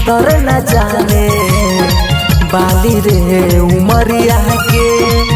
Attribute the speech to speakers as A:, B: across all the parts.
A: कदर न जाने बाली रे उमरिया के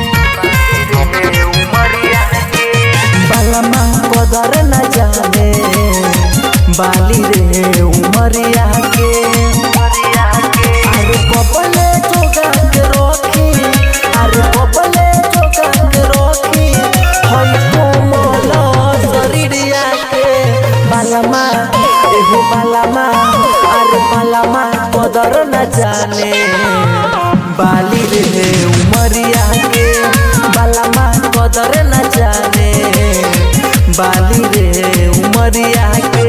A: बालमा कदर न जाने बाली रे उमरिया के अरे कबले जोगा के रखी अरे कबले जोगा के रखी हई कोमल शरीरिया के बालमा एहो बालमा अरे बालमा कदर न जाने बाली रे उमरिया के बालमा कदर न जाने बाली रे उमरिया के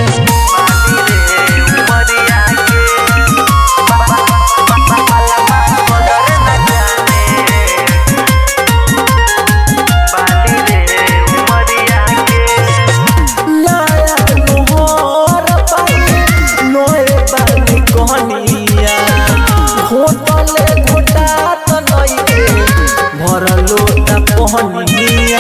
A: पहनिया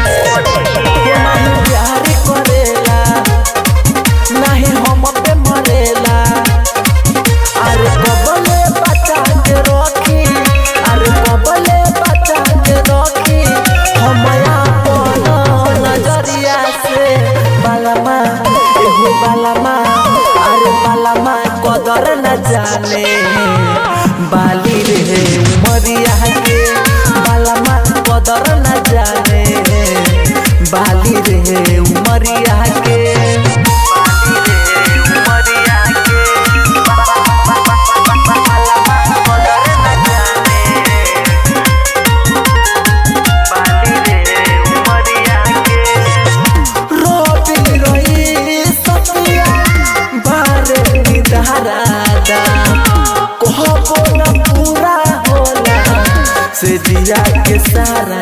A: प्यार करेला नहीं हम पे मरेला अरे कबले बचा के रखी अरे कबले बचा के रखी हम अपन नजरिया से बालमा एहो बालमा अरे बालमा कदर न जाने बाली रे उमरिया के बालमा कदर न जाने बाली रे उमरिया के से जिया के सारा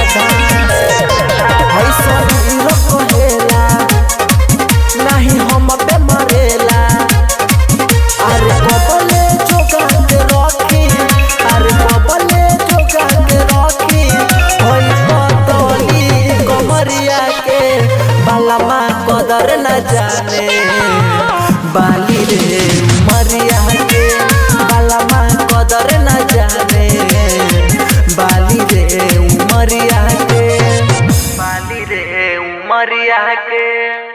A: है शरीर कहेला नहीं हम पे मरेला अरे कबले जोगा के रखी अरे कबले जोगा के रखी हई पतली कमरिया के बालमा कदर न जाने बाली रे उमरिया के बालमा कदर न जाने बाली रे उमरिया के बाली रे उमरिया के।